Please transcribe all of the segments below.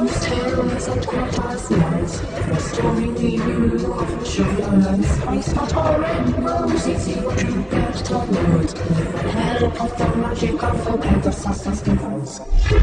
Those tales and quarters lies, restoring you of assurance. It's not all rainbows, easy what you get to learn. Help of the magic of the Pegasus device.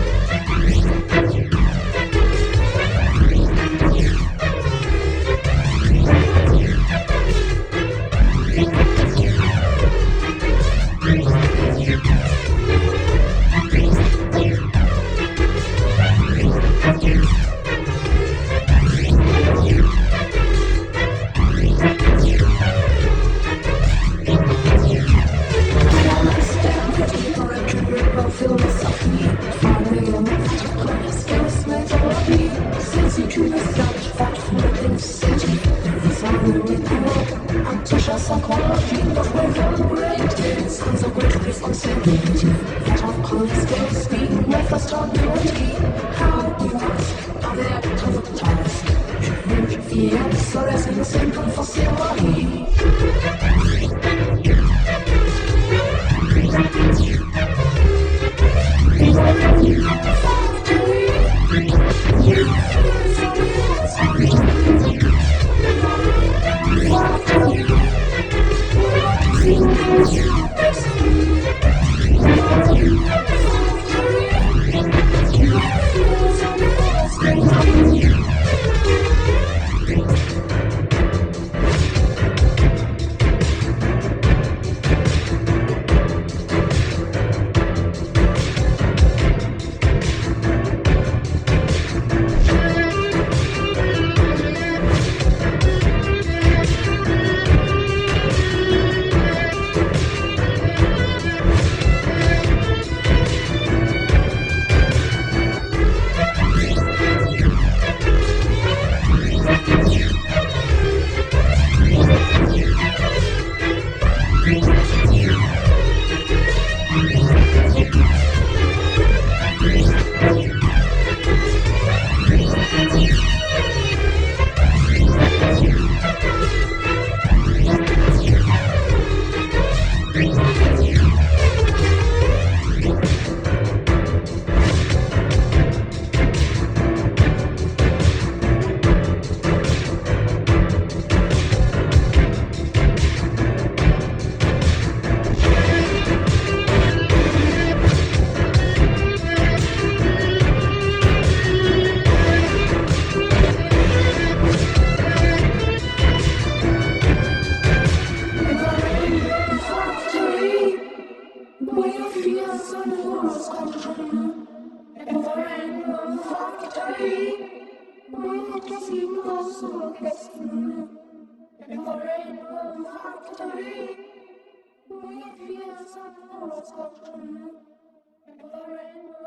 Philosophy, finally on the skills methodology, since you choose such thoughtful city, finally cool, antisocial psychology, but with all great things comes a great responsibility. That of cold skills, being with us stability. How you ask, are there to the task? The answer is in a simple facility. Rainbow.